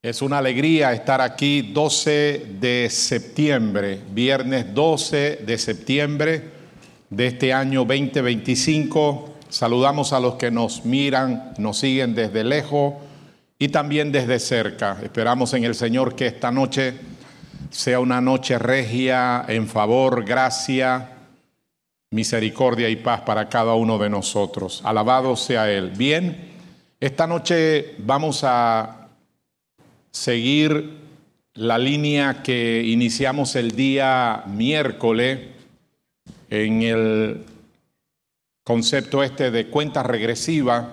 Es una alegría estar aquí 12 de septiembre, viernes 12 de septiembre de este año 2025. Saludamos a los que nos miran, nos siguen desde lejos y también desde cerca. Esperamos en el Señor que esta noche sea una noche regia en favor, gracia, misericordia y paz para cada uno de nosotros. Alabado sea Él. Bien, esta noche vamos a seguir la línea que iniciamos el día miércoles en el concepto de cuenta regresiva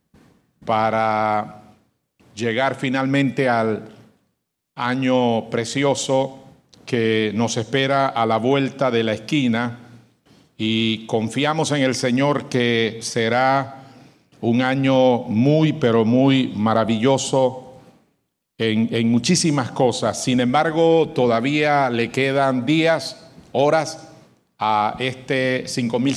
para llegar finalmente al año precioso que nos espera a la vuelta de la esquina, y confiamos en el Señor que será un año muy, pero muy maravilloso en muchísimas cosas. Sin embargo, todavía le quedan días, horas a este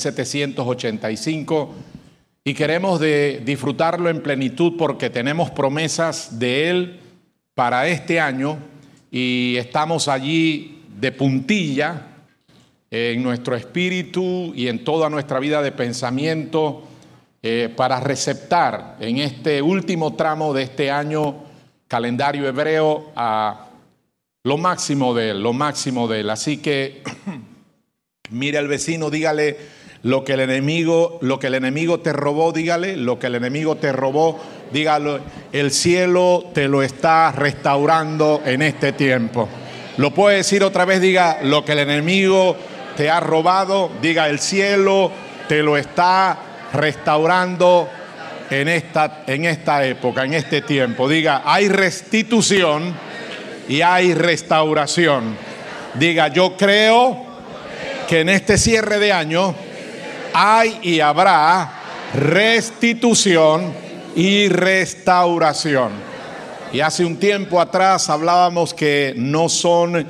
5785 y queremos disfrutarlo en plenitud porque tenemos promesas de Él para este año y estamos allí de puntilla en nuestro espíritu y en toda nuestra vida de pensamiento para receptar en este último tramo de este año calendario hebreo a lo máximo de Él, lo máximo de Él. Así que mire al vecino, dígale lo que el enemigo te robó, dígale lo que el enemigo te robó, dígalo, el cielo te lo está restaurando en este tiempo. Lo puede decir otra vez, diga lo que el enemigo te ha robado, diga el cielo te lo está restaurando en esta época, en este tiempo. Diga, hay restitución y hay restauración. Diga, yo creo que en este cierre de año hay y habrá restitución y restauración. Y hace un tiempo atrás hablábamos que no son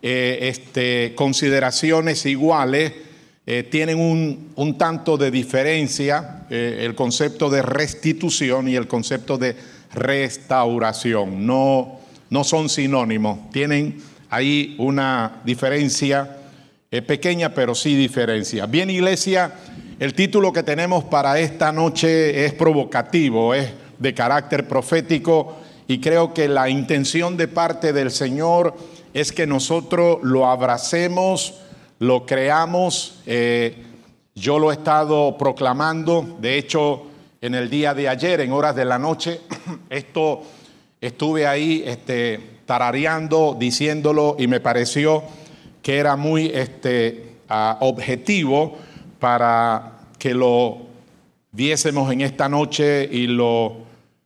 consideraciones iguales. Tienen un tanto de diferencia el concepto de restitución y el concepto de restauración. No son sinónimos, tienen ahí una diferencia pequeña, pero sí diferencia. Bien, iglesia, el título que tenemos para esta noche es provocativo, es de carácter profético, y creo que la intención de parte del Señor es que nosotros lo abracemos, lo creamos. Yo lo he estado proclamando. De hecho, en el día de ayer, en horas de la noche, estuve ahí tarareando, diciéndolo, y me pareció que era muy objetivo para que lo viésemos en esta noche y lo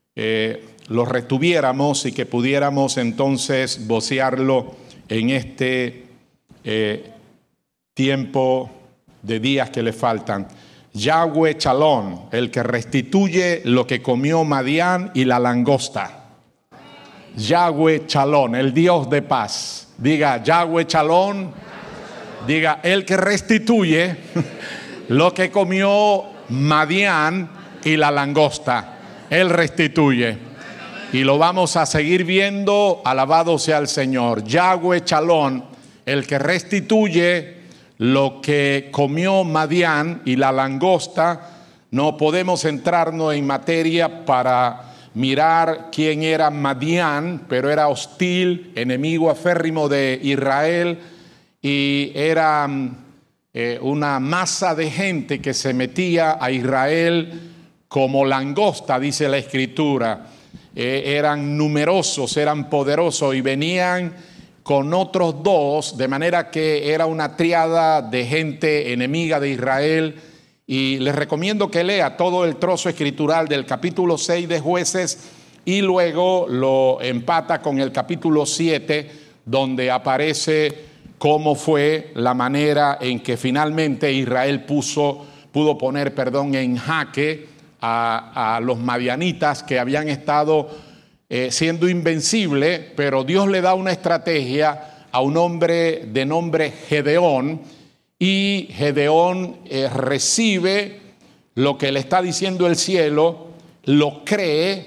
retuviéramos y que pudiéramos entonces vocearlo en este tiempo de días que le faltan. Yahweh Shalom, el que restituye lo que comió Madián y la langosta. Yahweh Shalom, el Dios de paz. Diga, Yahweh Shalom. Diga, el que restituye lo que comió Madián y la langosta. Él restituye. Y lo vamos a seguir viendo. Alabado sea el Señor. Yahweh Shalom, el que restituye lo que comió Madián y la langosta. No podemos entrarnos en materia para mirar quién era Madián, pero era hostil, enemigo aférrimo de Israel, y era una masa de gente que se metía a Israel como langosta, dice la Escritura. Eran numerosos, eran poderosos y venían con otros dos, de manera que era una triada de gente enemiga de Israel. Y les recomiendo que lea todo el trozo escritural del capítulo 6 de Jueces y luego lo empata con el capítulo 7, donde aparece cómo fue la manera en que finalmente Israel pudo poner en jaque a los madianitas, que habían estado siendo invencibles, pero Dios le da una estrategia a un hombre de nombre Gedeón, y Gedeón recibe lo que le está diciendo el cielo, lo cree,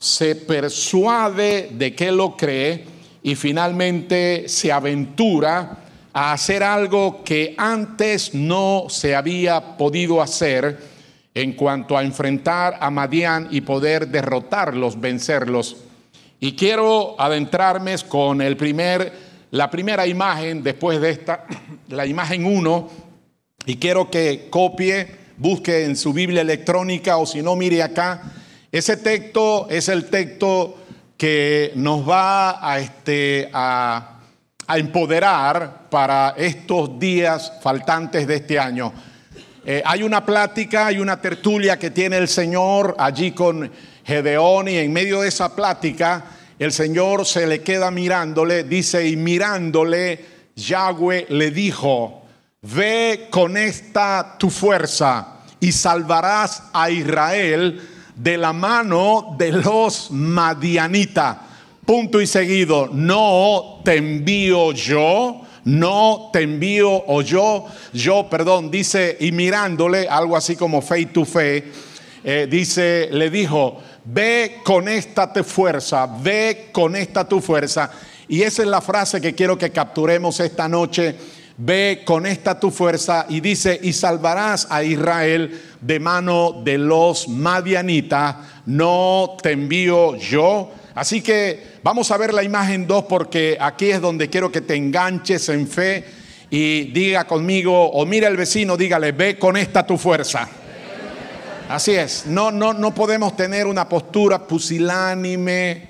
se persuade de que lo cree y finalmente se aventura a hacer algo que antes no se había podido hacer en cuanto a enfrentar a Madián y poder derrotarlos, vencerlos. Y quiero adentrarme con la primera imagen después de esta, la imagen 1, y quiero que copie, busque en su Biblia electrónica o si no, mire acá. Ese texto es el texto que nos va a empoderar para estos días faltantes de este año. Hay una plática, hay una tertulia que tiene el Señor allí con Gedeón, y en medio de esa plática el Señor se le queda mirándole, dice, y mirándole Yahweh le dijo: ve con esta tu fuerza y salvarás a Israel de la mano de los madianitas. Punto y seguido. No te envío yo, no te envío o yo, dice, y mirándole, algo así como face to face, dice, le dijo: ve con esta tu fuerza, ve con esta tu fuerza. Y esa es la frase que quiero que capturemos esta noche. Ve con esta tu fuerza, y dice, y salvarás a Israel de mano de los madianitas, no te envío yo. Así que vamos a ver la imagen 2, porque aquí es donde quiero que te enganches en fe y diga conmigo, o mira al vecino, dígale: ve con esta tu fuerza. Así es, no podemos tener una postura pusilánime,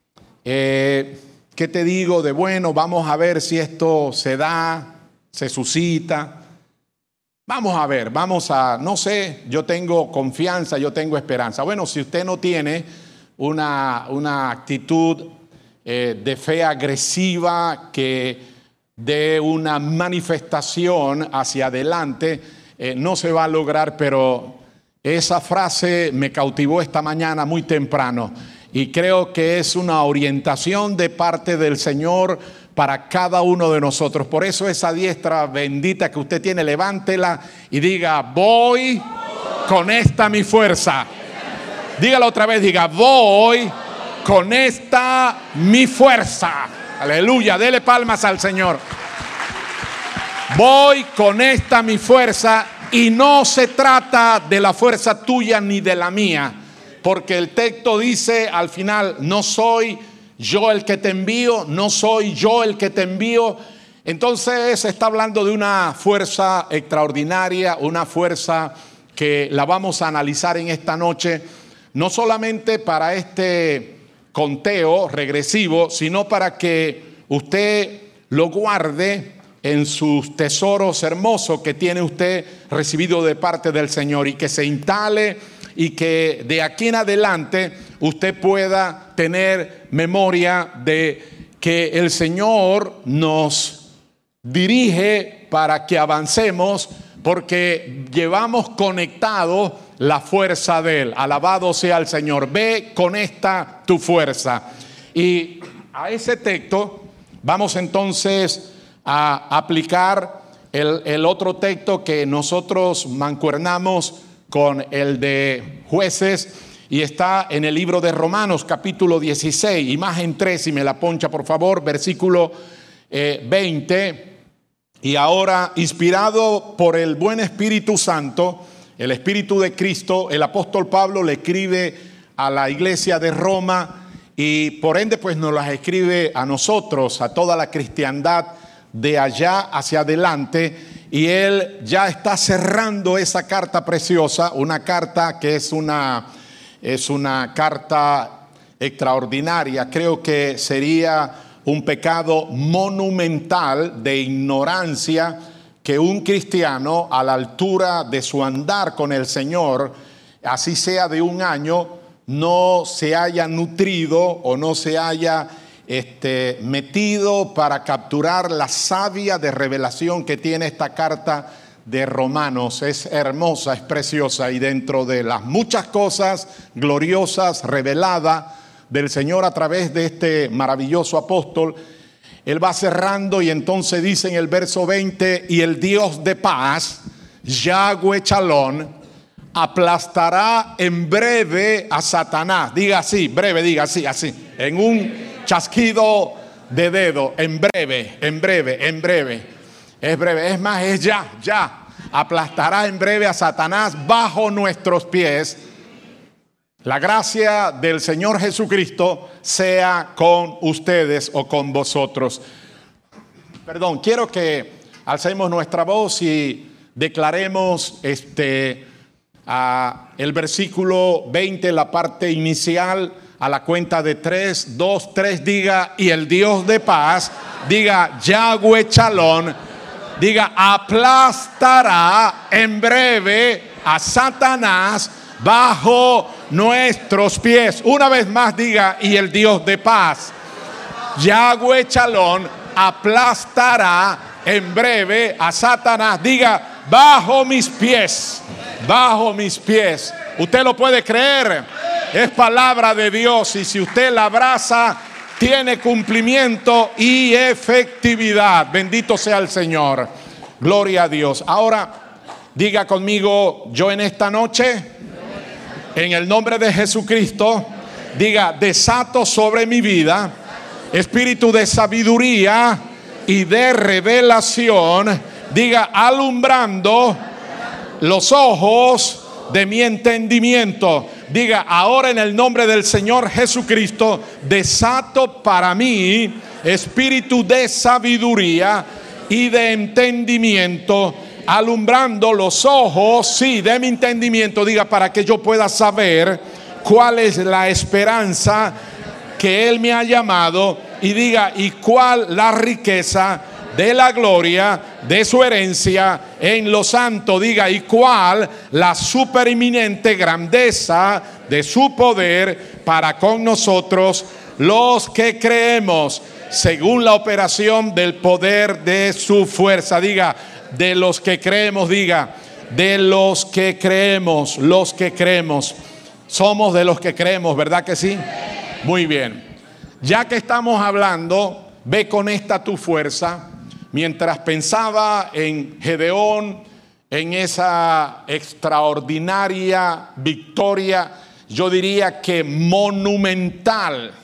¿qué te digo? De bueno, vamos a ver si esto se da, se suscita. Vamos a ver, no sé, yo tengo confianza, yo tengo esperanza. Bueno, si usted no tiene una actitud de fe agresiva que dé una manifestación hacia adelante, no se va a lograr, pero esa frase me cautivó esta mañana muy temprano y creo que es una orientación de parte del Señor para cada uno de nosotros. Por eso esa diestra bendita que usted tiene, levántela y diga: voy con esta mi fuerza. Dígalo otra vez, diga: voy con esta mi fuerza. Aleluya, dele palmas al Señor. Voy con esta mi fuerza, y no se trata de la fuerza tuya ni de la mía, porque el texto dice al final: no soy yo el que te envío, no soy yo el que te envío. Entonces está hablando de una fuerza extraordinaria, una fuerza que la vamos a analizar en esta noche, no solamente para este conteo regresivo, sino para que usted lo guarde en sus tesoros hermosos que tiene usted recibido de parte del Señor, y que se instale y que de aquí en adelante usted pueda tener memoria de que el Señor nos dirige para que avancemos, porque llevamos conectado la fuerza de Él. Alabado sea el Señor. Ve con esta tu fuerza. Y a ese texto vamos entonces a aplicar el otro texto que nosotros mancuernamos con el de Jueces, y está en el libro de Romanos capítulo 16, imagen 3, si me la poncha por favor, versículo 20. Y ahora, inspirado por el buen Espíritu Santo, el Espíritu de Cristo, el apóstol Pablo le escribe a la iglesia de Roma, y por ende pues nos las escribe a nosotros, a toda la cristiandad de allá hacia adelante. Y él ya está cerrando esa carta preciosa, una carta que es una carta extraordinaria. Creo que sería un pecado monumental de ignorancia que un cristiano, a la altura de su andar con el Señor, así sea de un año, no se haya nutrido o no se haya metido para capturar la savia de revelación que tiene esta carta de Romanos. Es hermosa, es preciosa, y dentro de las muchas cosas gloriosas reveladas del Señor a través de este maravilloso apóstol, él va cerrando, y entonces dice en el verso 20: y el Dios de paz, Yahweh Shalom, aplastará en breve a Satanás. Diga así, breve, diga así, así. En un chasquido de dedo, en breve, en breve, en breve. Es breve, es más, es ya. Aplastará en breve a Satanás bajo nuestros pies. La gracia del Señor Jesucristo sea con ustedes o con vosotros. Perdón, quiero que alcemos nuestra voz y declaremos el versículo 20, la parte inicial, a la cuenta de 3, 2, 3, diga, y el Dios de paz, diga, Yahweh Shalom, diga, aplastará en breve a Satanás bajo nuestros pies. Una vez más diga, y el Dios de paz, Yahweh Shalom, aplastará en breve a Satanás. Diga, bajo mis pies, bajo mis pies. Usted lo puede creer, es palabra de Dios, y si usted la abraza, tiene cumplimiento y efectividad. Bendito sea el Señor. Gloria a Dios. Ahora diga conmigo, yo en esta noche, en el nombre de Jesucristo, diga, desato sobre mi vida espíritu de sabiduría y de revelación. Diga, alumbrando los ojos de mi entendimiento. Diga, ahora en el nombre del Señor Jesucristo, desato para mí espíritu de sabiduría y de entendimiento, alumbrando los ojos, sí, de mi entendimiento. Diga, para que yo pueda saber cuál es la esperanza que Él me ha llamado, y diga, y cuál la riqueza de la gloria de su herencia en los santos. Diga, y cuál la supereminente grandeza de su poder para con nosotros los que creemos, según la operación del poder de su fuerza. Diga, de los que creemos, diga, de los que creemos, los que creemos. Somos de los que creemos, ¿verdad que sí? Muy bien. Ya que estamos hablando, ve con esta tu fuerza. Mientras pensaba en Gedeón, en esa extraordinaria victoria, yo diría que monumental,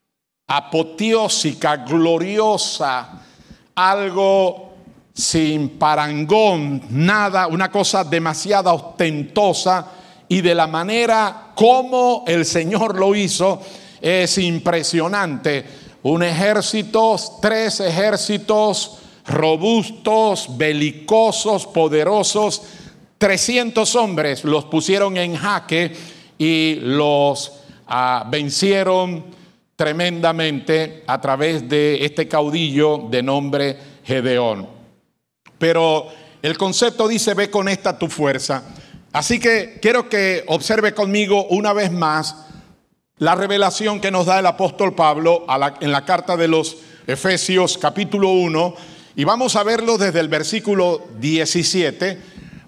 apoteósica, gloriosa, algo sin parangón, nada, una cosa demasiado ostentosa, y de la manera como el Señor lo hizo es impresionante. Un ejército, 3 ejércitos robustos, belicosos, poderosos, 300 hombres los pusieron en jaque y los vencieron tremendamente a través de este caudillo de nombre Gedeón. Pero el concepto dice, ve con esta tu fuerza. Así que quiero que observe conmigo una vez más la revelación que nos da el apóstol Pablo en la carta de los Efesios capítulo 1, y vamos a verlo desde el versículo 17,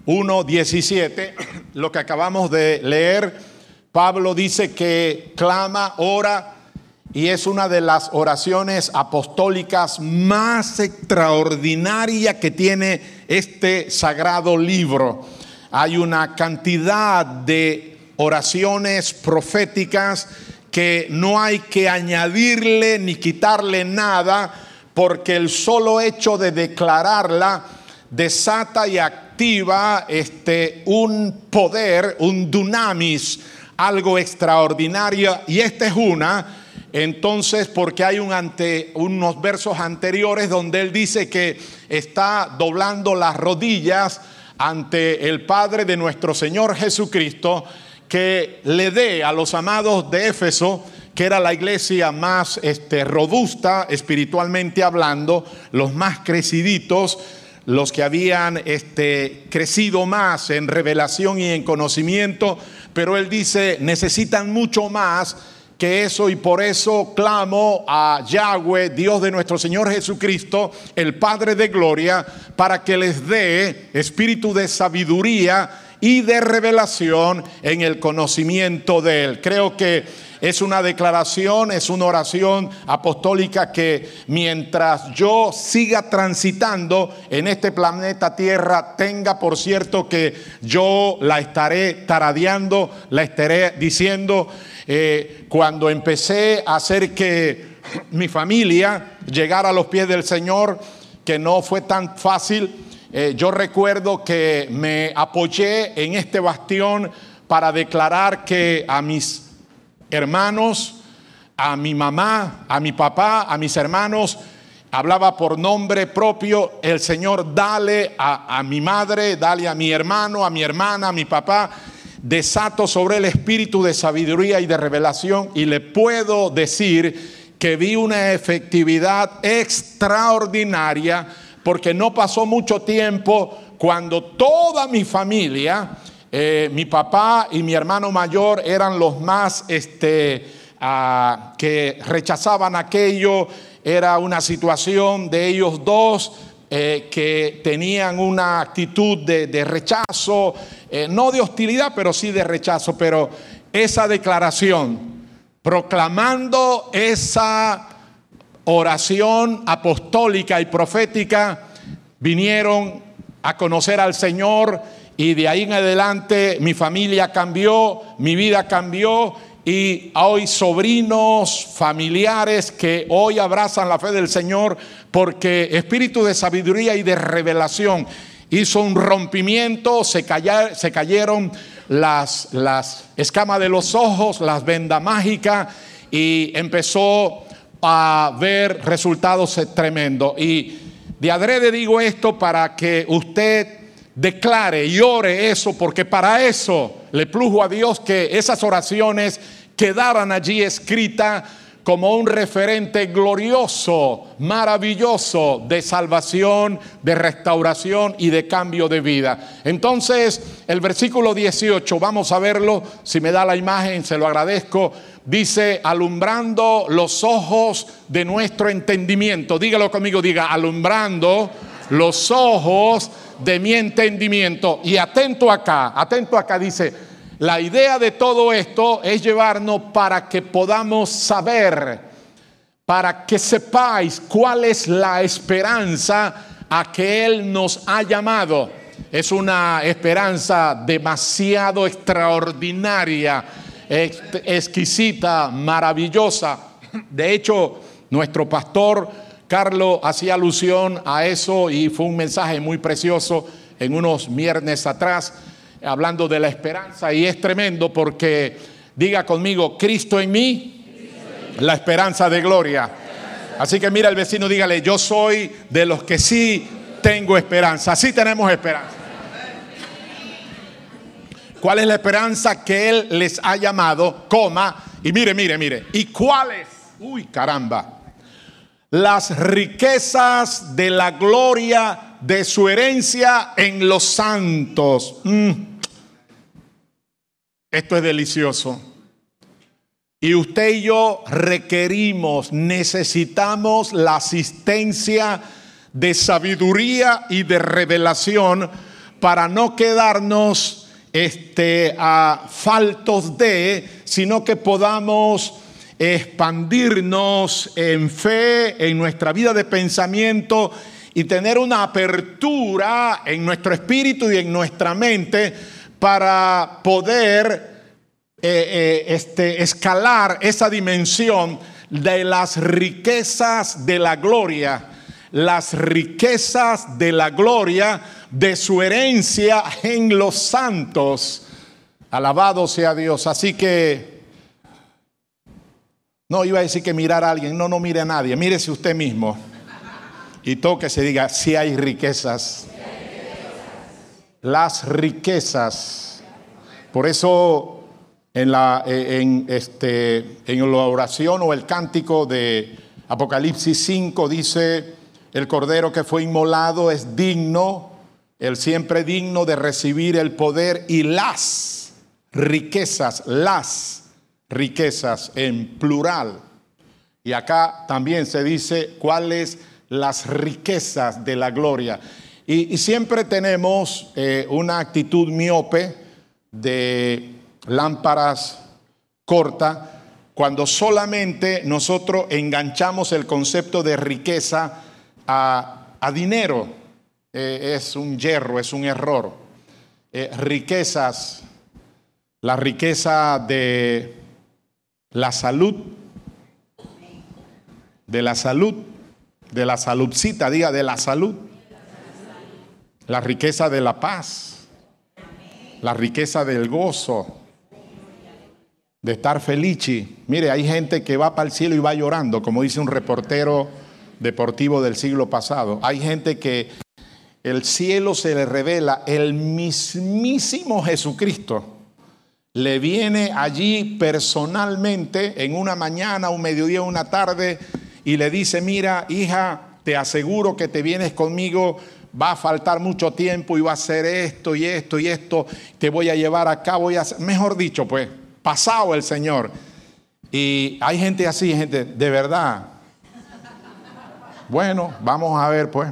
1:17, lo que acabamos de leer. Pablo dice que clama, ora, y es una de las oraciones apostólicas más extraordinarias que tiene este sagrado libro. Hay una cantidad de oraciones proféticas que no hay que añadirle ni quitarle nada, porque el solo hecho de declararla desata y activa un poder, un dunamis, algo extraordinario. Y esta es una. Entonces, porque hay unos versos anteriores donde él dice que está doblando las rodillas ante el Padre de nuestro Señor Jesucristo, que le dé a los amados de Éfeso, que era la iglesia más robusta espiritualmente hablando, los más creciditos, los que habían crecido más en revelación y en conocimiento. Pero él dice, necesitan mucho más que eso, y por eso clamo a Yahweh, Dios de nuestro Señor Jesucristo, el Padre de gloria, para que les dé espíritu de sabiduría y de revelación en el conocimiento de Él. Creo que Es una declaración, es una oración apostólica que mientras yo siga transitando en este planeta Tierra, tenga por cierto que yo la estaré taradeando, la estaré diciendo. Cuando empecé a hacer que mi familia llegara a los pies del Señor, que no fue tan fácil, yo recuerdo que me apoyé en este bastión para declarar que a mis hermanos, a mi mamá, a mi papá, a mis hermanos, hablaba por nombre propio: el Señor, dale a mi madre, dale a mi hermano, a mi hermana, a mi papá. Desato sobre el espíritu de sabiduría y de revelación, y le puedo decir que vi una efectividad extraordinaria, porque no pasó mucho tiempo cuando toda mi familia, mi papá y mi hermano mayor eran los más que rechazaban aquello. Era una situación de ellos dos que tenían una actitud de rechazo, no de hostilidad, pero sí de rechazo. Pero esa declaración, proclamando esa oración apostólica y profética, vinieron a conocer al Señor, y de ahí en adelante mi familia cambió, mi vida cambió, y hoy sobrinos, familiares que hoy abrazan la fe del Señor, porque espíritu de sabiduría y de revelación hizo un rompimiento. Se cayeron las escamas de los ojos, las vendas mágicas, y empezó a ver resultados tremendos. Y de adrede digo esto para que usted declare y ore eso, porque para eso le plugo a Dios que esas oraciones quedaran allí escritas como un referente glorioso, maravilloso de salvación, de restauración y de cambio de vida. Entonces, el versículo 18, vamos a verlo. Si me da la imagen, se lo agradezco. Dice: alumbrando los ojos de nuestro entendimiento. Dígalo conmigo, diga: alumbrando los ojos de mi entendimiento. Y atento acá, dice: la idea de todo esto es llevarnos para que podamos saber, para que sepáis cuál es la esperanza a que Él nos ha llamado. Es una esperanza demasiado extraordinaria, exquisita, maravillosa. De hecho, nuestro pastor Carlos hacía alusión a eso, y fue un mensaje muy precioso en unos viernes atrás, hablando de la esperanza. Y es tremendo porque, diga conmigo: Cristo en mí, la esperanza de gloria. Así que mira al vecino, dígale: yo soy de los que sí tengo esperanza. Sí tenemos esperanza. ¿Cuál es la esperanza que Él les ha llamado? Y mire. ¿Y cuáles? Uy, caramba. Las riquezas de la gloria de su herencia en los santos. Esto es delicioso. Y usted y yo necesitamos la asistencia de sabiduría y de revelación para no quedarnos faltos de, sino que podamos expandirnos en fe, en nuestra vida de pensamiento, y tener una apertura en nuestro espíritu y en nuestra mente para poder escalar esa dimensión de las riquezas de la gloria, las riquezas de la gloria de su herencia en los santos. Alabado sea Dios. Así que no iba a decir que mirar a alguien. No mire a nadie. Mírese usted mismo y toque, se diga: si hay riquezas. Las riquezas. Por eso en la oración o el cántico de Apocalipsis 5 dice: el cordero que fue inmolado es digno, el siempre digno de recibir el poder y las riquezas en plural. Y acá también se dice cuáles las riquezas de la gloria. Y siempre tenemos una actitud miope de lámparas cortas cuando solamente nosotros enganchamos el concepto de riqueza a dinero. Es un yerro, es un error. Riquezas, la riqueza de la salud, de la saludcita, diga, de la salud. La riqueza de la paz, la riqueza del gozo, de estar felici. Mire, hay gente que va para el cielo y va llorando, como dice un reportero deportivo del siglo pasado. Hay gente que el cielo se le revela, el mismísimo Jesucristo le viene allí personalmente en una mañana, un mediodía, una tarde, y le dice: mira, hija, te aseguro que te vienes conmigo, va a faltar mucho tiempo y va a hacer esto y esto y esto, te voy a llevar acá, voy a hacer, mejor dicho, pues, pasado el Señor. Y hay gente así, gente, de verdad. Bueno, vamos a ver, pues.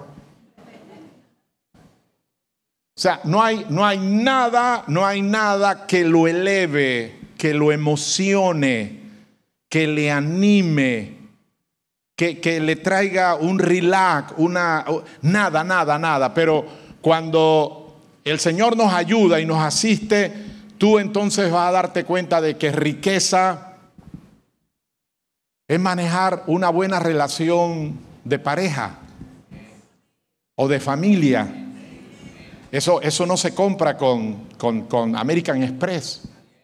O sea, no hay nada que lo eleve, que lo emocione, que le anime, que le traiga un relax, nada. Pero cuando el Señor nos ayuda y nos asiste, tú entonces vas a darte cuenta de que riqueza es manejar una buena relación de pareja o de familia. Eso no se compra con American Express.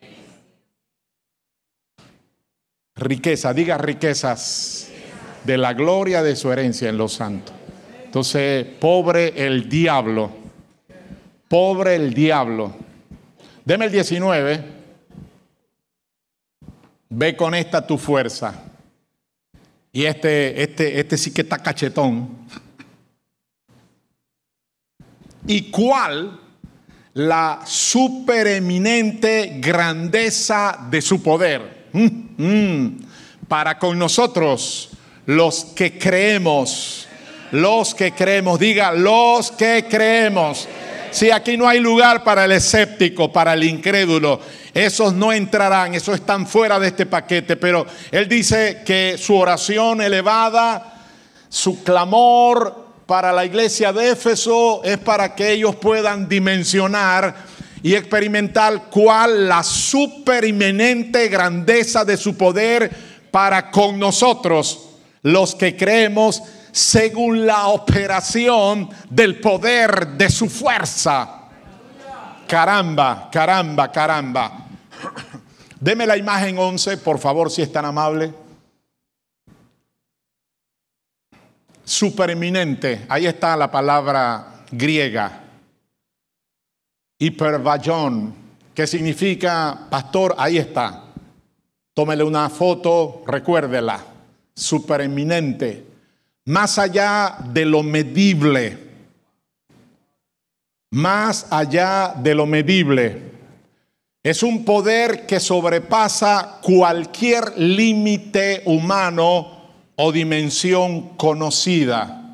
Riqueza, diga riquezas de la gloria de su herencia en los santos. Entonces, pobre el diablo. Deme el 19. Ve con esta tu fuerza. Y este sí que está cachetón. ¿Y cuál la supereminente grandeza de su poder? Para con nosotros, los que creemos, diga, los que creemos. Sí, aquí no hay lugar para el escéptico, para el incrédulo. Esos no entrarán, esos están fuera de este paquete. Pero él dice que su oración elevada, su clamor para la iglesia de Éfeso es para que ellos puedan dimensionar y experimentar cuál la supereminente grandeza de su poder para con nosotros, los que creemos, según la operación del poder de su fuerza. Caramba. Deme la imagen 11, por favor, si es tan amable. Supereminente, ahí está la palabra griega. Hipervallón, que significa, pastor, ahí está. Tómele una foto, recuérdela. Supereminente, más allá de lo medible. Más allá de lo medible. Es un poder que sobrepasa cualquier límite humano o dimensión conocida.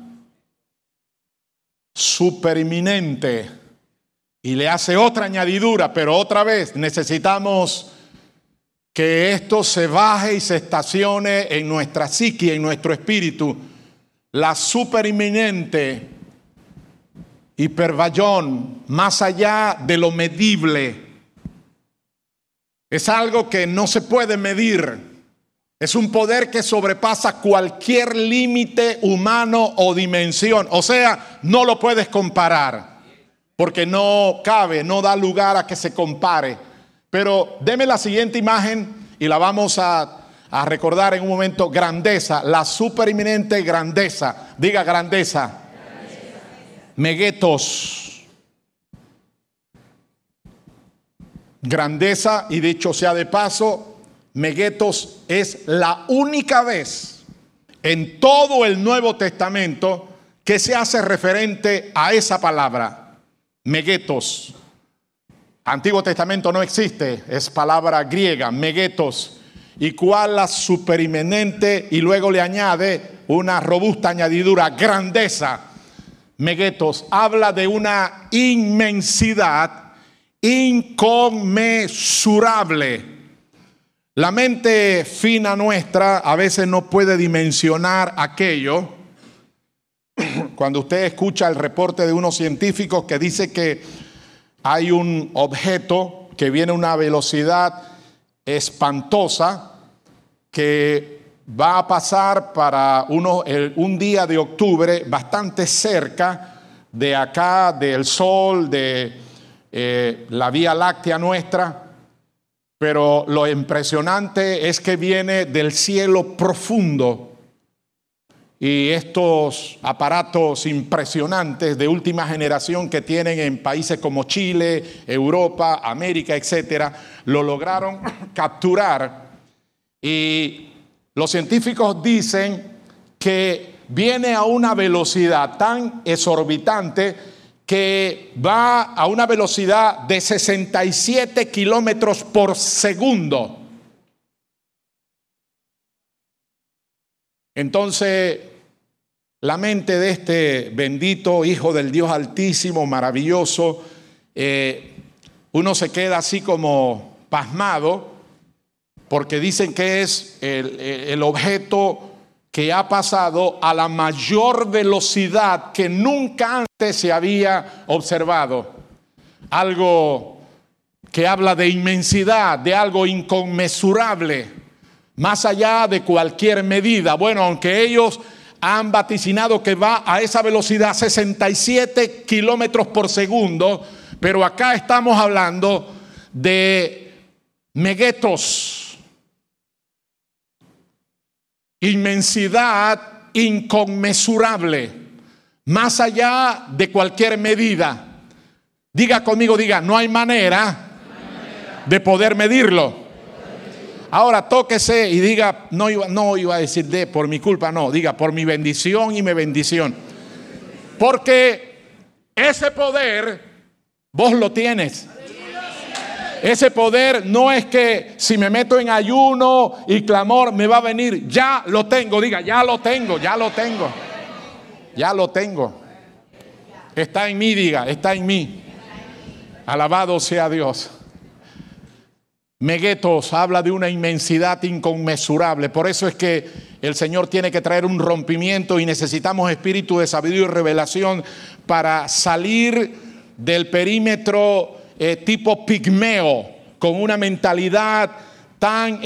Supereminente. Y le hace otra añadidura, pero otra vez necesitamos que esto se baje y se estacione en nuestra psique, en nuestro espíritu. La supereminente, hipervallón, más allá de lo medible. Es algo que no se puede medir. Es un poder que sobrepasa cualquier límite humano o dimensión. O sea, no lo puedes comparar, porque no cabe, no da lugar a que se compare. Pero deme la siguiente imagen y la vamos a recordar en un momento. Grandeza, la supereminente grandeza. Diga grandeza. Megetos. Grandeza, y dicho sea de paso, megetos es la única vez en todo el Nuevo Testamento que se hace referente a esa palabra, megetos. Antiguo Testamento no existe, es palabra griega, megetos. Y cuál la supereminente, y luego le añade una robusta añadidura, grandeza. Megetos habla de una inmensidad inconmensurable. La mente fina nuestra a veces no puede dimensionar aquello. Cuando usted escucha el reporte de unos científicos que dice que hay un objeto que viene a una velocidad espantosa que va a pasar para un día de octubre bastante cerca de acá, del Sol, de la Vía Láctea nuestra. Pero lo impresionante es que viene del cielo profundo. Y estos aparatos impresionantes de última generación que tienen en países como Chile, Europa, América, etcétera, lo lograron capturar. Y los científicos dicen que viene a una velocidad tan exorbitante que va a una velocidad de 67 kilómetros por segundo. Entonces, la mente de este bendito Hijo del Dios Altísimo, maravilloso, uno se queda así como pasmado, porque dicen que es el objeto que ha pasado a la mayor velocidad que nunca antes se había observado. Algo que habla de inmensidad, de algo inconmensurable, más allá de cualquier medida. Bueno, aunque ellos han vaticinado que va a esa velocidad 67 kilómetros por segundo, pero acá estamos hablando de meguetos. Inmensidad inconmensurable, más allá de cualquier medida. Diga conmigo, diga, no hay manera de poder medirlo. Ahora tóquese y diga, no iba a decir de por mi culpa, no, diga por mi bendición y mi bendición. Porque ese poder vos lo tienes. Ese poder no es que si me meto en ayuno y clamor me va a venir. Ya lo tengo, diga, ya lo tengo, ya lo tengo. Ya lo tengo. Está en mí, diga, está en mí. Alabado sea Dios. Meguetos habla de una inmensidad inconmensurable. Por eso es que el Señor tiene que traer un rompimiento y necesitamos espíritu de sabiduría y revelación para salir del perímetro tipo pigmeo, con una mentalidad tan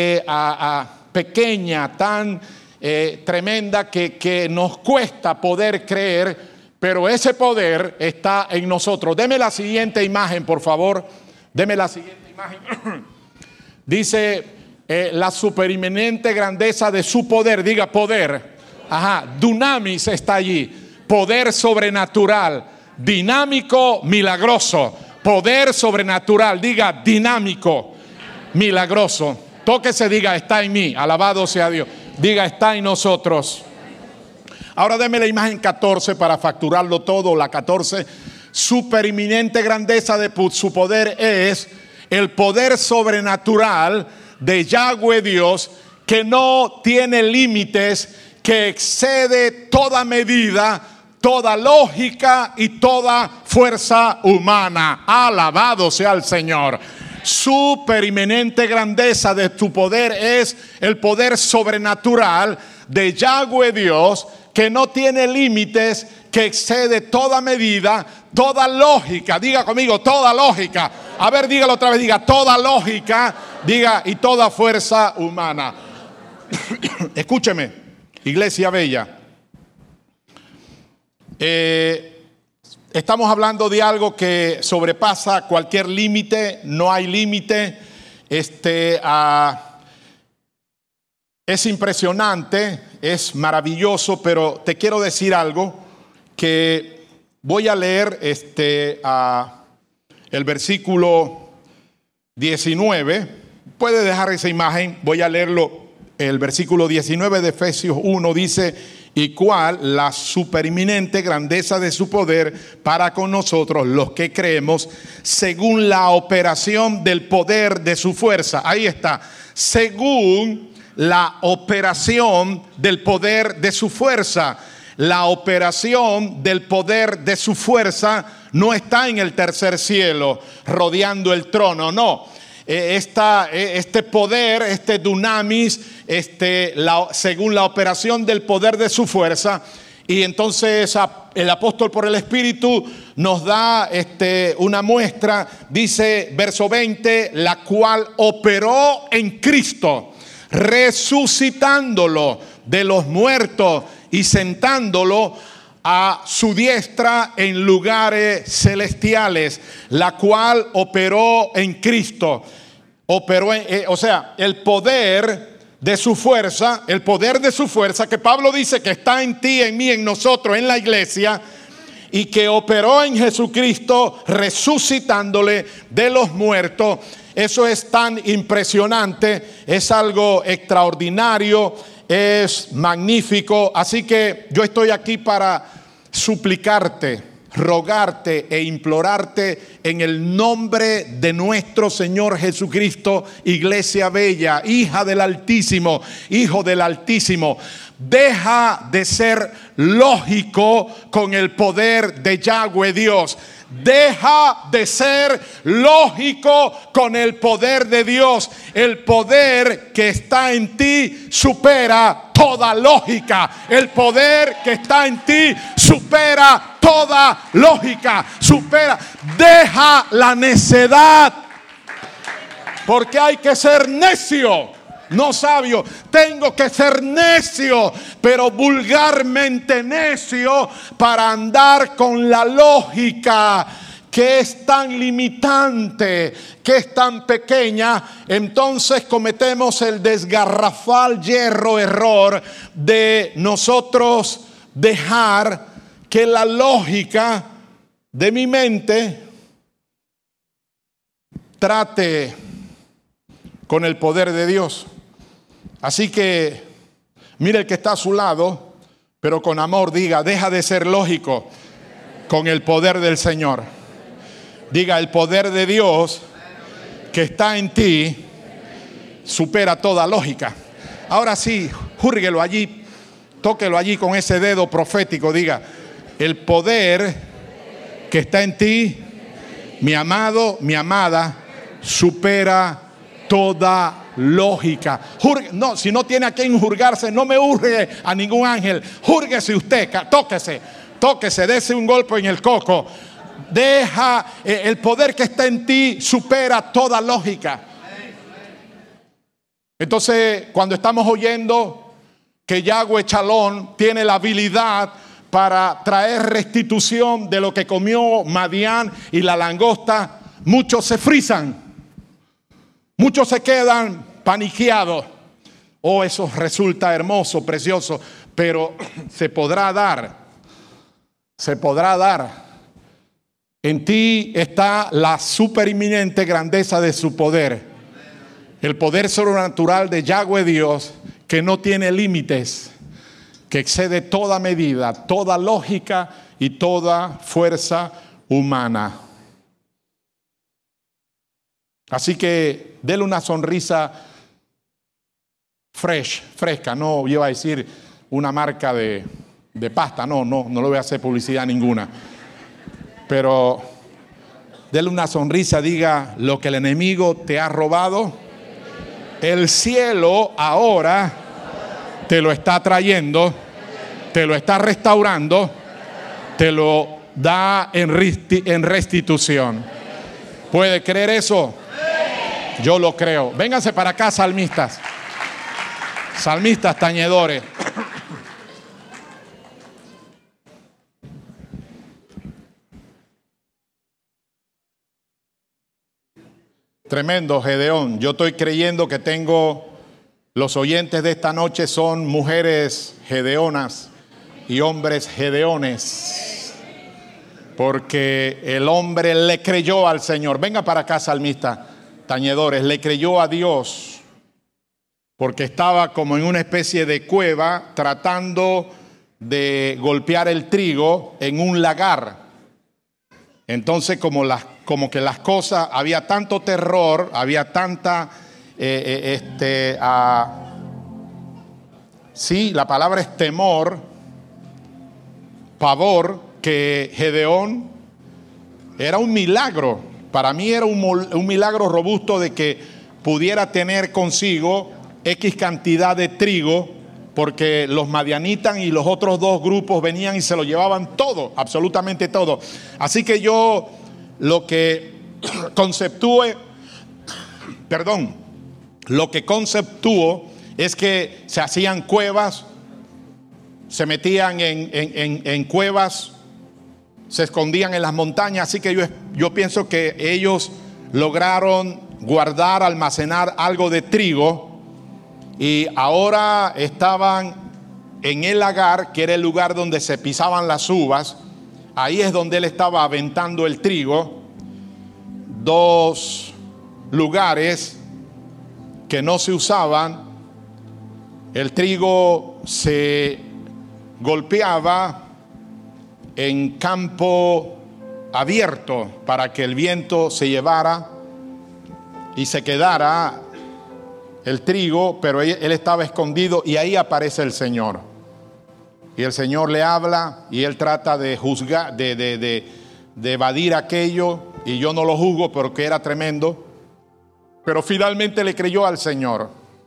pequeña, tan tremenda que nos cuesta poder creer, pero ese poder está en nosotros. Deme la siguiente imagen, por favor. Deme la siguiente imagen. Dice la superinminente grandeza de su poder. Diga poder. Ajá, dunamis está allí. Poder sobrenatural, dinámico, milagroso. Poder sobrenatural, diga dinámico, milagroso. Tóquese, diga, está en mí. Alabado sea Dios. Diga, está en nosotros. Ahora deme la imagen 14 para facturarlo todo. La 14. Superinminente grandeza de su poder es el poder sobrenatural de Yahweh Dios, que no tiene límites, que excede toda medida, toda lógica y toda fuerza humana. Alabado sea el Señor. Superinminente grandeza de tu poder es el poder sobrenatural de Yahweh Dios, que no tiene límites, que excede toda medida, toda lógica. Diga conmigo, toda lógica. A ver, dígalo otra vez, diga, toda lógica, diga, y toda fuerza humana. Escúcheme, iglesia bella. Estamos hablando de algo que sobrepasa cualquier límite, no hay límite. Es impresionante, es maravilloso, pero te quiero decir algo que voy a leer el versículo 19. Puede dejar esa imagen, voy a leerlo. El versículo 19 de Efesios 1 dice: y cuál la superinminente grandeza de su poder para con nosotros los que creemos, según la operación del poder de su fuerza. Ahí está, según la operación del poder de su fuerza. La operación del poder de su fuerza no está en el tercer cielo rodeando el trono, no. este poder, este dunamis, según la operación del poder de su fuerza. Y entonces el apóstol por el Espíritu nos da una muestra. Dice verso 20, la cual operó en Cristo, resucitándolo de los muertos y sentándolo a su diestra en lugares celestiales, la cual operó en Cristo. O sea, el poder de su fuerza, que Pablo dice que está en ti, en mí, en nosotros, en la iglesia, y que operó en Jesucristo resucitándole de los muertos. Eso es tan impresionante, es algo extraordinario, es magnífico. Así que yo estoy aquí para suplicarte, rogarte e implorarte en el nombre de nuestro Señor Jesucristo, iglesia bella, hija del Altísimo, hijo del Altísimo. Deja de ser lógico con el poder de Yahweh Dios. Deja de ser lógico con el poder de Dios. El poder que está en ti supera toda lógica. El poder que está en ti supera toda lógica. Deja la necedad. Porque hay que ser necio, no sabio. Tengo que ser necio, pero vulgarmente necio, para andar con la lógica que es tan limitante, que es tan pequeña. Entonces cometemos el desgarrafal error de nosotros dejar que la lógica de mi mente trate con el poder de Dios. Así que mire el que está a su lado, pero con amor diga: deja de ser lógico con el poder del Señor. Diga: el poder de Dios que está en ti supera toda lógica. Ahora sí, júrguelo allí, tóquelo allí con ese dedo profético. Diga: el poder que está en ti, mi amado, mi amada, supera toda lógica. No, si no tiene a quien jurgarse, no me jurgue a ningún ángel. Júrguese usted, tóquese, dese un golpe en el coco. Deja, el poder que está en ti supera toda lógica. Entonces, cuando estamos oyendo que Yahweh Chalón tiene la habilidad para traer restitución de lo que comió Madián y la langosta, muchos se frisan. Muchos se quedan paniqueados. Oh, eso resulta hermoso, precioso, pero se podrá dar. Se podrá dar. En ti está la superinminente grandeza de su poder. El poder sobrenatural de Yahweh Dios, que no tiene límites, que excede toda medida, toda lógica y toda fuerza humana. Así que dele una sonrisa fresca. No iba a decir una marca de pasta. No le voy a hacer publicidad ninguna. Pero dele una sonrisa. Diga: lo que el enemigo te ha robado, el cielo ahora te lo está trayendo, te lo está restaurando, te lo da en restitución. ¿Puede creer eso? Yo lo creo. Vénganse para acá, salmistas. Salmistas tañedores. Tremendo, Gedeón. Yo estoy creyendo que los oyentes de esta noche son mujeres gedeonas y hombres gedeones. Porque el hombre le creyó al Señor. Venga para acá, salmista. Tañedores, le creyó a Dios porque estaba como en una especie de cueva tratando de golpear el trigo en un lagar. Entonces como que las cosas, había tanto terror, había tanta sí, la palabra es temor, pavor, que Gedeón era un milagro Para mí era un milagro robusto de que pudiera tener consigo X cantidad de trigo, porque los madianitas y los otros dos grupos venían y se lo llevaban todo, absolutamente todo. Así que yo lo que conceptúo es que se hacían cuevas, se metían en cuevas, se escondían en las montañas. Así que yo pienso que ellos lograron guardar, almacenar algo de trigo, y ahora estaban en el lagar, que era el lugar donde se pisaban las uvas. Ahí es donde él estaba aventando el trigo. Dos lugares que no se usaban. El trigo se golpeaba en campo abierto para que el viento se llevara y se quedara el trigo, pero él estaba escondido, y ahí aparece el Señor. Y el Señor le habla y él trata de juzgar, de evadir aquello, y yo no lo juzgo porque era tremendo, pero finalmente le creyó al Señor.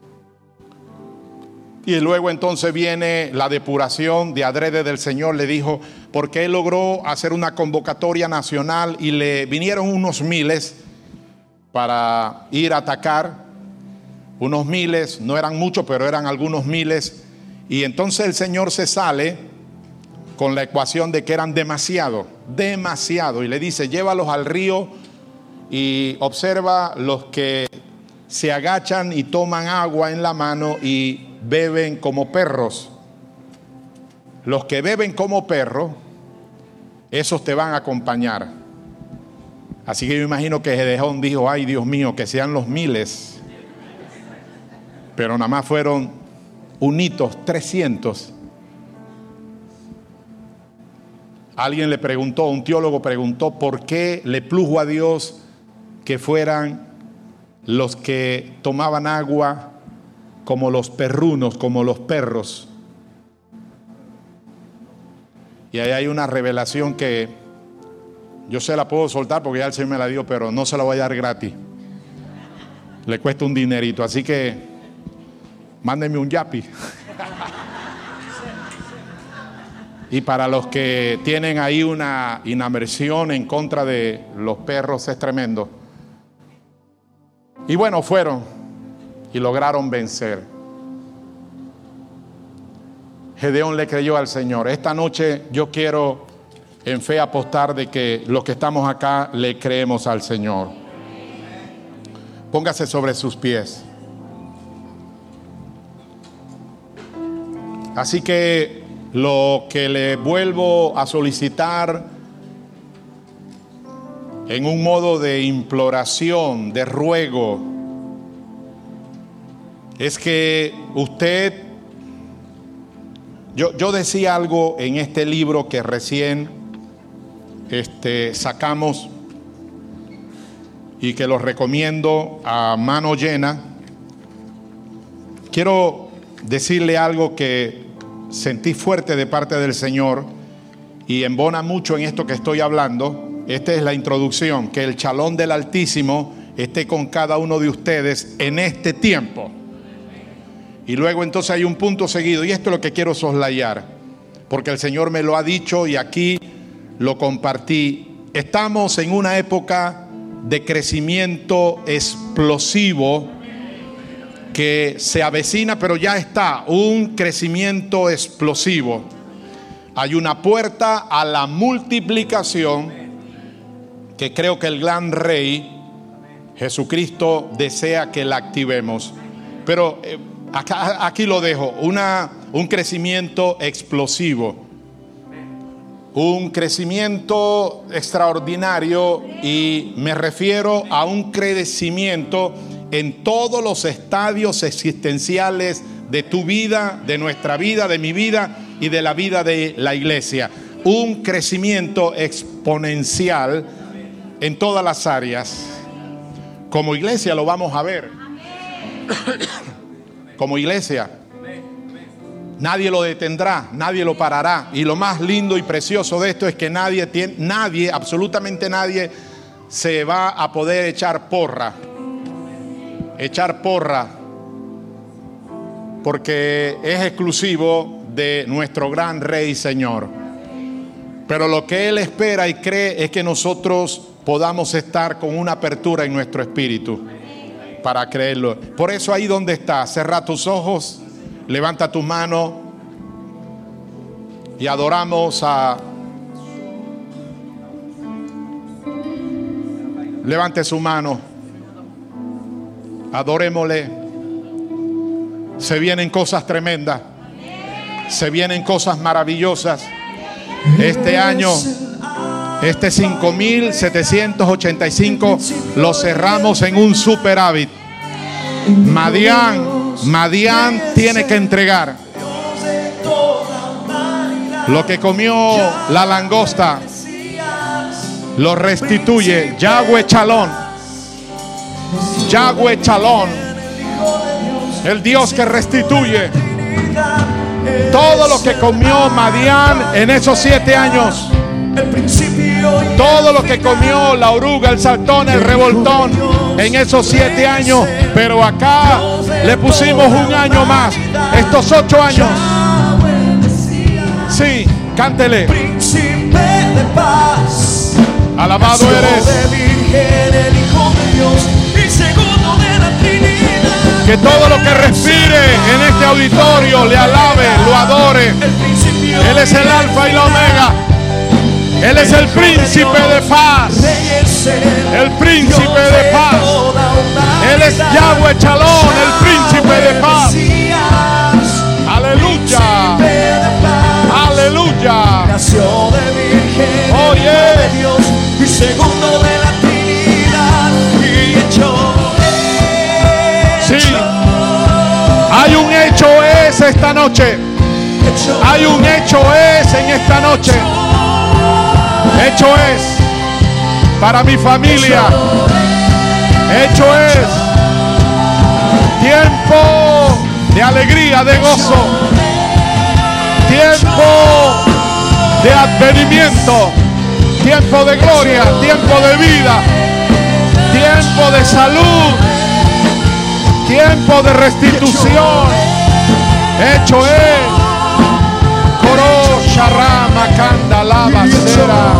Y luego entonces viene la depuración de adrede del Señor. Le dijo, porque él logró hacer una convocatoria nacional y le vinieron unos miles para ir a atacar. Unos miles, no eran muchos, pero eran algunos miles. Y entonces el Señor se sale con la ecuación de que eran demasiado. Y le dice, llévalos al río y observa los que se agachan y toman agua en la mano y beben como perros. Los que beben como perros, esos te van a acompañar. Así que yo imagino que Gedeón dijo, ay Dios mío, que sean los miles. Pero nada más fueron unitos 300. Alguien le preguntó, un teólogo preguntó, ¿por qué le plugo a Dios que fueran los que tomaban agua como los perrunos, como los perros? Y ahí hay una revelación que yo se la puedo soltar porque ya el Señor me la dio, pero no se la voy a dar gratis. Le cuesta un dinerito, así que mándenme un yapi. Y para los que tienen ahí una inamersión en contra de los perros, es tremendo. Y bueno, fueron y lograron vencer. Gedeón le creyó al Señor. Esta noche yo quiero en fe apostar de que los que estamos acá le creemos al Señor. Póngase sobre sus pies. Así que lo que le vuelvo a solicitar en un modo de imploración, de ruego, es que usted, yo decía algo en este libro que recién sacamos y que lo recomiendo a mano llena. Quiero decirle algo que sentí fuerte de parte del Señor y embona mucho en esto que estoy hablando. Esta es la introducción: que el Shalom del Altísimo esté con cada uno de ustedes en este tiempo. Y luego entonces hay un punto seguido, y esto es lo que quiero soslayar, porque el Señor me lo ha dicho y aquí lo compartí. Estamos en una época de crecimiento explosivo que se avecina, pero ya está, un crecimiento explosivo. Hay una puerta a la multiplicación que creo que el gran Rey Jesucristo desea que la activemos. Pero aquí lo dejo, un crecimiento explosivo, un crecimiento extraordinario, y me refiero a un crecimiento en todos los estadios existenciales de tu vida, de nuestra vida, de mi vida y de la vida de la iglesia. Un crecimiento exponencial en todas las áreas. Como iglesia lo vamos a ver. Como iglesia, nadie lo detendrá, nadie lo parará. Y lo más lindo y precioso de esto es que nadie, absolutamente nadie, se va a poder echar porra. Echar porra. Porque es exclusivo de nuestro gran Rey y Señor. Pero lo que Él espera y cree es que nosotros podamos estar con una apertura en nuestro espíritu para creerlo. Por eso ahí donde estás, cierra tus ojos, levanta tu mano y adoramos a... Levante su mano, adorémosle. Se vienen cosas tremendas, se vienen cosas maravillosas. Este año, este 5,785 lo cerramos en un superávit. Madián tiene que entregar lo que comió la langosta. Lo restituye Yahweh Chalón. Yahweh Chalón, el Dios que restituye todo lo que comió Madián en esos 7 años. Todo lo que comió la oruga, el saltón, el revoltón en esos 7 años. Pero acá le pusimos un año más. Estos 8 años. Sí, cántele. Príncipe de paz. Alabado eres. El Hijo de Dios y segundo de la Trinidad. Que todo lo que respire en este auditorio le alabe, lo adore. Él es el alfa y la omega. Él es el príncipe de paz. El príncipe de paz. Él es Yahweh Chalón, el príncipe de paz. Aleluya. Aleluya. Nació de virgen, Oh, yeah. de Dios y segundo de la Trinidad y hecho. Sí. Hay un hecho es esta noche. Hay un hecho es en esta noche. Hecho es para mi familia. Hecho es tiempo de alegría, de gozo. Tiempo de advenimiento. Tiempo de gloria. Tiempo de vida. Tiempo de salud. Tiempo de restitución. Hecho es. Coro, Sharama, Kanda, Lava, Sera.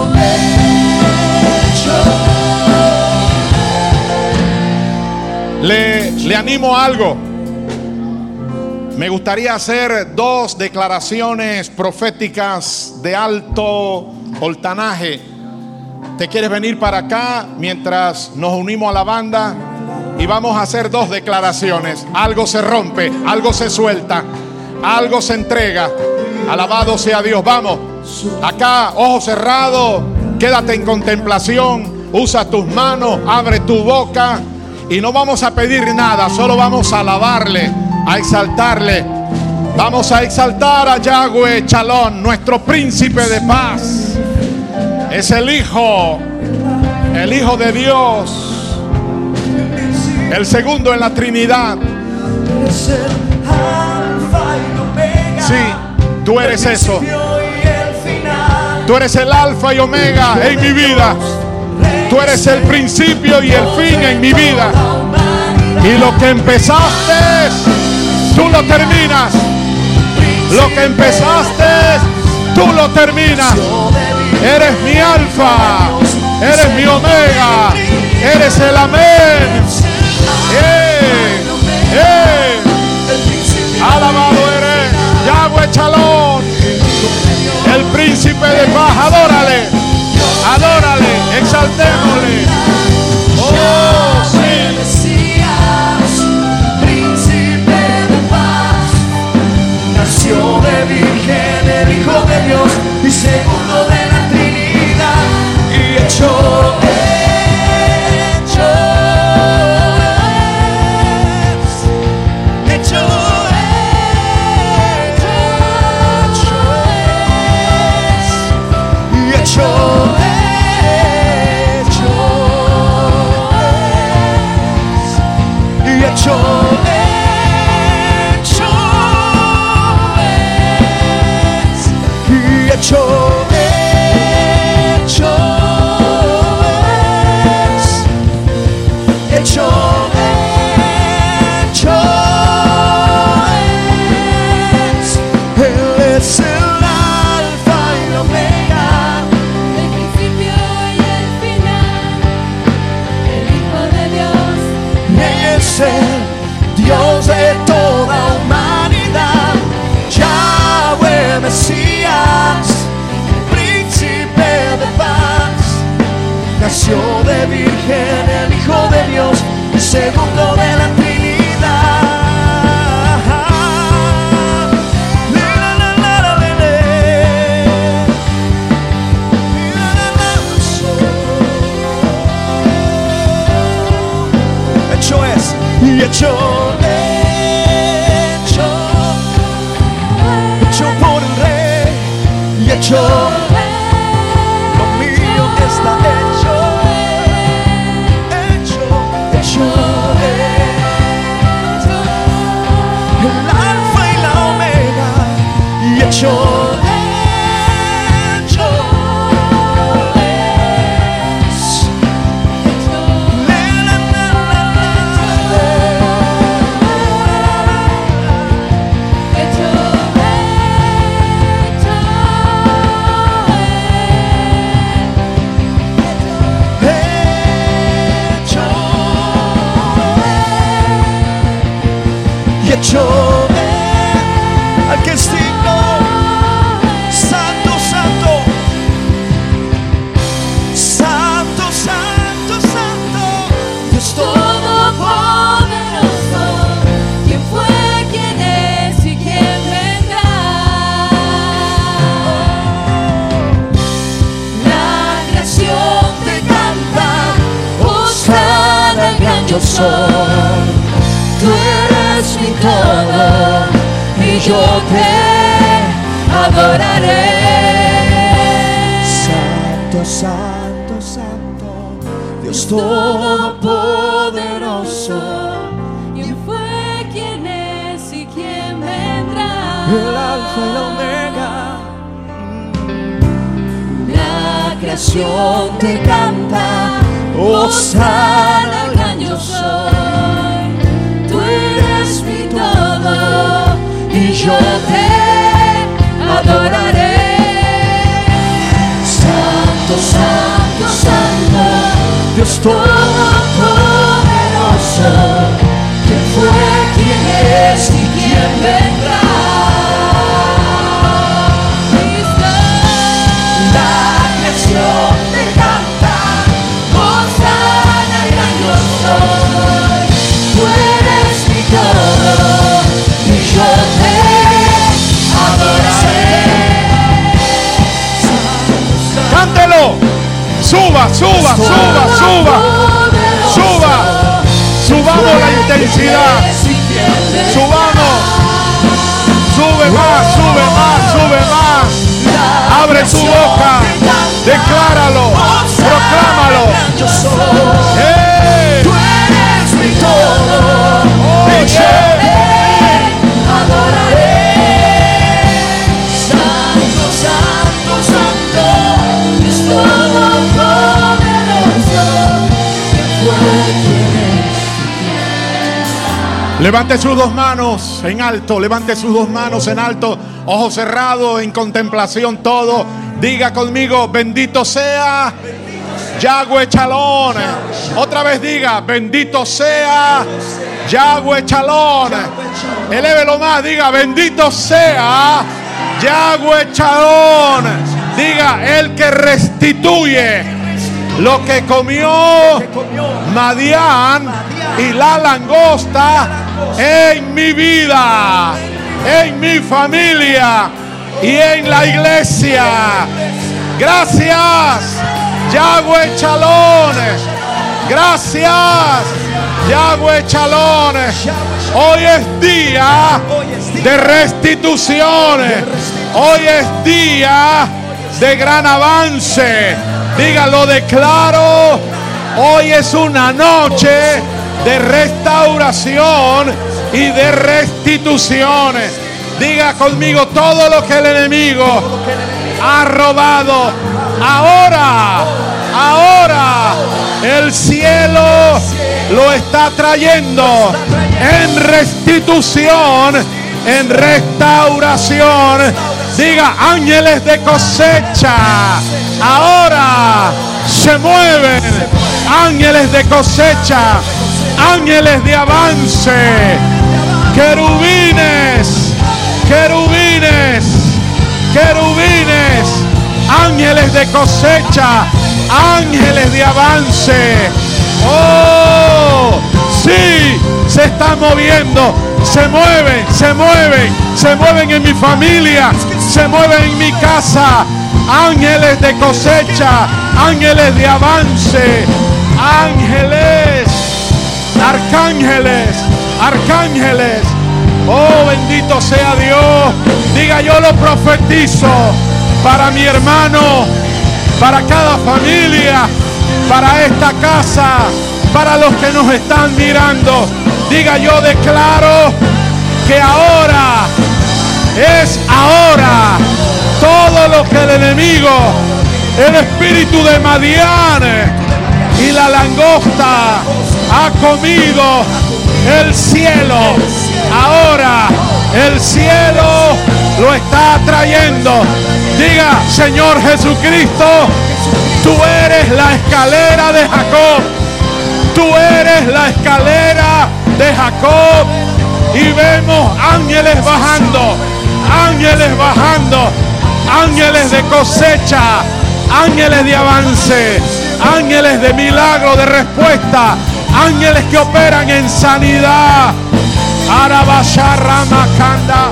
Le animo a algo. Me gustaría hacer 2 declaraciones proféticas de alto voltanaje. ¿Te quieres venir para acá mientras nos unimos a la banda? Y vamos a hacer 2 declaraciones. Algo se rompe, algo se suelta, algo se entrega. Alabado sea Dios. Vamos. Acá, ojos cerrados, quédate en contemplación. Usa tus manos, abre tu boca. Y no vamos a pedir nada, solo vamos a alabarle, a exaltarle. Vamos a exaltar a Yahweh Chalón, nuestro príncipe de paz. Es el Hijo de Dios, el segundo en la Trinidad. Sí, tú eres eso. Tú eres el alfa y omega en mi vida. Tú eres el principio y el fin en mi vida. Y lo que empezaste, tú lo terminas. Lo que empezaste, tú lo terminas. Eres mi alfa, eres mi omega, eres el amén. Alabado eres Yahweh Chalón, el príncipe de paz. Adórale, adórale, exaltémosle. Oh, sí. Príncipe de paz. Nació de virgen el Hijo de Dios y segundo de la Trinidad y hecho es. nació de virgen el Hijo de Dios, el segundo de la Trinidad. Hecho es y hecho por el Rey y hecho. Lo mío está hecho el alfa y la omega y hecho al que es digno, santo, santo, santo, santo, santo, Dios todopoderoso, quién fue, quién es y quién vendrá. La creación te canta, hosana al gran yo soy. Tú eres mi todo y yo te adoraré. Santo, santo, santo, Dios todopoderoso. ¿Quién fue, quién es y quién vendrá? El alfa y la omega. La creación te canta, hosana al gran yo soy. Tú eres mi todo y yo te adoraré. Santo, santo, santo, Dios todopoderoso. ¿Quién fue, quién es y quién vendrá? La creación te canta, hosana al gran yo soy. Tú eres mi todo y yo te adoraré. Cántelo. Suba, suba, suba, suba. Suba. Subamos la intensidad. Subamos. Sube más, sube más, sube más. Abre tu boca. Decláralo. Proclámalo. ¡Hey! Tú eres mi todo y yo te adoraré. Santo, santo, santo, Dios todopoderoso. ¿Quién fue, quién es? Levante sus dos manos en alto. Levante sus dos manos en alto. Ojos cerrados, en contemplación todo. Diga conmigo, bendito sea Yahweh Chalón. Otra vez diga, bendito sea Yahweh Chalón. Elévelo más, diga, bendito sea Yahweh Chalón. Diga, el que restituye lo que comió Madián y la langosta en mi vida, en mi familia y en la iglesia. Gracias, Yahweh Chalón. Gracias, Yahweh Chalón. Hoy es día de restitución. Hoy es día de gran avance. Dígalo, declaro. Hoy es una noche de restauración y de restitución. Diga conmigo, todo lo que el enemigo ha robado, ahora el cielo lo está trayendo en restitución, en restauración. Diga, ángeles de cosecha, ahora se mueven. Ángeles de cosecha, ángeles de avance, querubines, querubines, querubines, ángeles de cosecha ángeles de avance. Oh, sí, se están moviendo, se mueven, se mueven, se mueven en mi familia, se mueven en mi casa. Ángeles de cosecha, ángeles de avance, ángeles, arcángeles, arcángeles. Oh, bendito sea Dios. Diga, yo lo profetizo para mi hermano, para cada familia, para esta casa, para los que nos están mirando. Diga, yo declaro que ahora es ahora. Todo lo que el enemigo, el espíritu de Madián y la langosta ha comido, el cielo, ahora el cielo lo está trayendo. Diga, Señor Jesucristo, tú eres la escalera de Jacob. Tú eres la escalera de Jacob. Y vemos ángeles bajando, ángeles bajando, ángeles de cosecha, ángeles de avance, ángeles de milagro, de respuesta, ángeles que operan en sanidad. Arabasharra Makanda.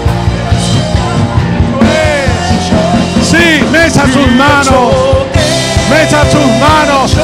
Sí, mesa sus manos, mesa sus manos.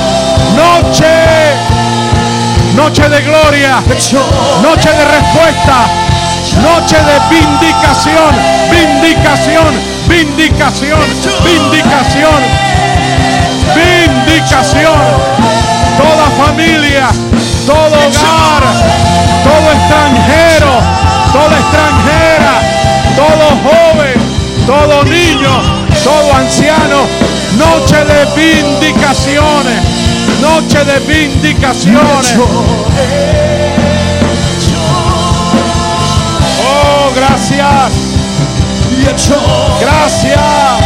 Noche de gloria, noche de respuesta, noche de vindicación, vindicación, vindicación, vindicación, vindicación. Toda familia, todo hogar, todo extranjero, toda extranjera, todo joven, todo niño, todo anciano. Noche de vindicaciones, noche de vindicaciones. Oh, gracias. Gracias.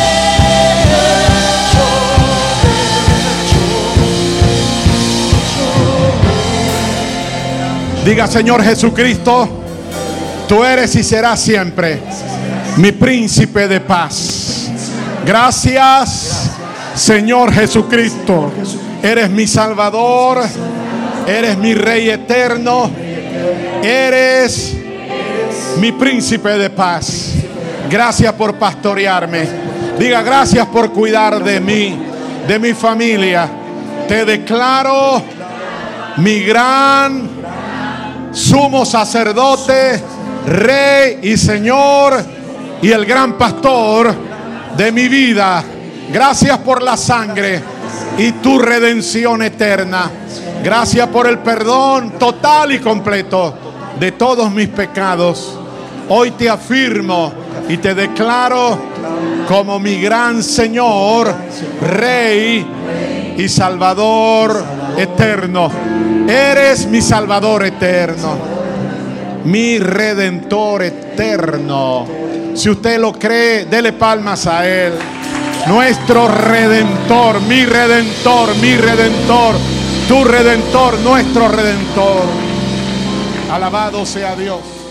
Diga, Señor Jesucristo, tú eres y serás siempre mi príncipe de paz. Gracias, Señor Jesucristo. Eres mi Salvador, eres mi Rey eterno, eres mi príncipe de paz. Gracias por pastorearme. Diga, gracias por cuidar de mí, de mi familia. Te declaro mi gran sumo sacerdote, Rey y Señor, y el gran pastor de mi vida. Gracias por la sangre y tu redención eterna. Gracias por el perdón total y completo de todos mis pecados. Hoy te afirmo y te declaro como mi gran Señor, Rey y Salvador eterno. Eres mi Salvador eterno, mi Redentor eterno. Si usted lo cree, dele palmas a Él. Nuestro Redentor, mi Redentor, mi Redentor, tu Redentor, nuestro Redentor. Alabado sea Dios.